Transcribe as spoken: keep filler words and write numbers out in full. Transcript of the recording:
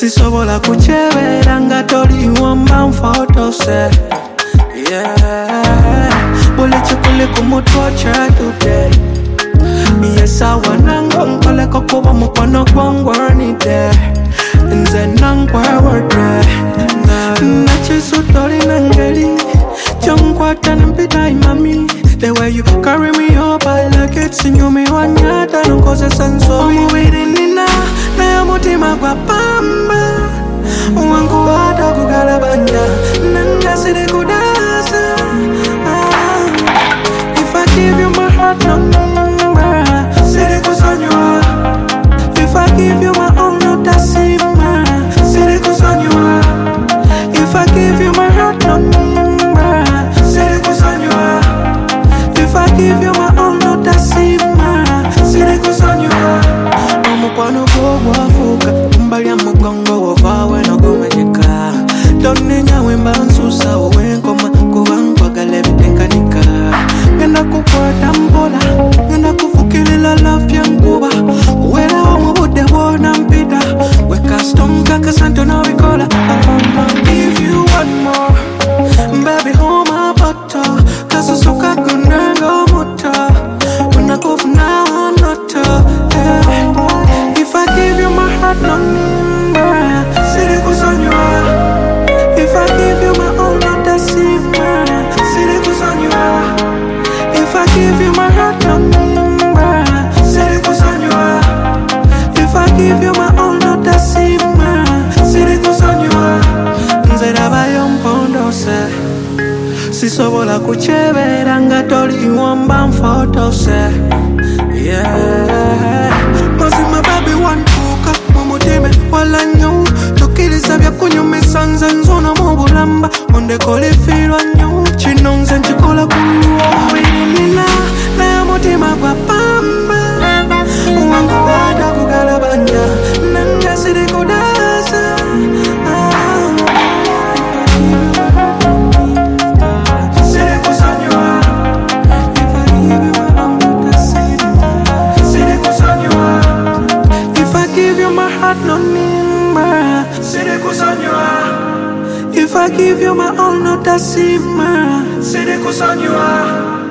sisobola kuchebera nga toli wamba mfotose. Yeah, bole chukule kumutwacha today. Yes, I wanna go nkole kokuba mukwano gwangwani de. Nze nangwa worde nachisu toli nangeli Jangwata nampita imami. The way you carry me up, I like it. Sinyo me wanyata nunkoze sanso. Omu wiri nina na ya mutima kwa pamba. Wangu wada kugala banya nanga siri kudasa. ah. If I give you my heart, no number siri kusanywa. If I give you my all, no tasima siri kusanywa. If I give you my heart, no number siri kusanywa. If I give you my all, no tasima siri kusanywa. Omukwano gwo gwafuuka mbali ya mugongo wovawe nogumenyeka. Tonenya wemba nsusa owenkoma kuba nkwagala ebitenkanika. Ngenda kukwata mpola, ngenda kufukilila lafya nkuba. Uwerawo mu budde bwona mpita. We custom kakasanto na wikola. I wanna give you one more, baby hold my butter. Kasusuka kunengo muta, unakufuna wanata. Yeah. If I give you my heart, no number siri kusanywa. If I give you my all, no tasima siri kusanywa. If I give you my heart, no number siri kusanywa. If I give you my all, no tasima siri kusanywa. Nze rabayo mpondose, sisobola kuchebera nga toli wamba mfotose. Yeah, mazima baby wantuka mumutime wala nyo. Tokiliza bya kunyumisa nze nzona mu bulamba. Ondekole filwa nyo, kino nze nkikola kulwa. Winina na ya mutima gwa pamba. Wangu wada kugala banya nanga siri kudasa. ah. Siri kusanywa. If I give you my all, no tasima siri kusanywa. If I give you my heart, no number siri kusanywa. If I give you my all, no tasima siri kusanywa.